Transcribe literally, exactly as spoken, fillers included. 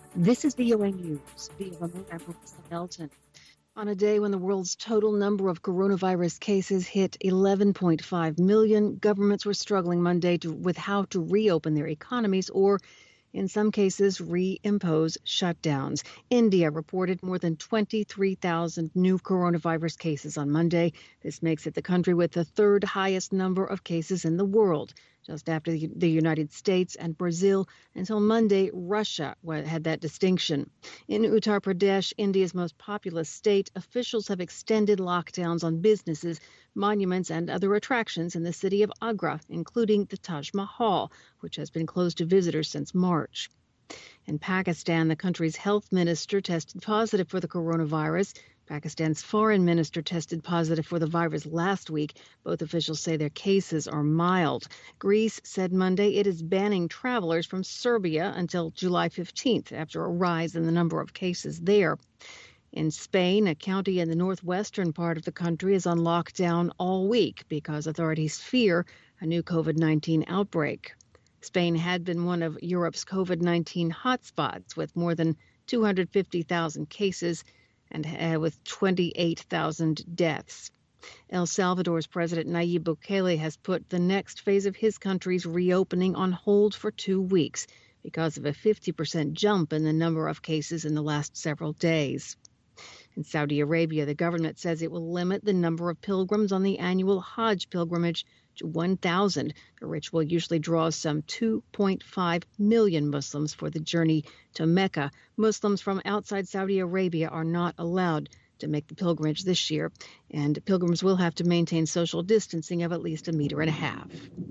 This is V O A News. V O A News, I'm Melissa Melton. On a day when the world's total number of coronavirus cases hit eleven point five million, governments were struggling Monday to, with how to reopen their economies or, in some cases, reimpose shutdowns. India reported more than twenty-three thousand new coronavirus cases on Monday. This makes it the country with the third highest number of cases in the world, just after the United States and Brazil. Until Monday, Russia had that distinction. In Uttar Pradesh, India's most populous state, officials have extended lockdowns on businesses, monuments, and other attractions in the city of Agra, including the Taj Mahal, which has been closed to visitors since March. In Pakistan, the country's health minister tested positive for the coronavirus. Pakistan's foreign minister tested positive for the virus last week. Both officials say their cases are mild. Greece said Monday it is banning travelers from Serbia until July fifteenth after a rise in the number of cases there. In Spain, a county in the northwestern part of the country is on lockdown all week because authorities fear a new COVID nineteen outbreak. Spain had been one of Europe's COVID nineteen hotspots with more than two hundred fifty thousand cases and uh, with twenty-eight thousand deaths. El Salvador's President Nayib Bukele has put the next phase of his country's reopening on hold for two weeks because of a fifty percent jump in the number of cases in the last several days. In Saudi Arabia, the government says it will limit the number of pilgrims on the annual Hajj pilgrimage to one thousand. The ritual usually draws some two point five million Muslims for the journey to Mecca. Muslims from outside Saudi Arabia are not allowed to make the pilgrimage this year, and pilgrims will have to maintain social distancing of at least a meter and a half.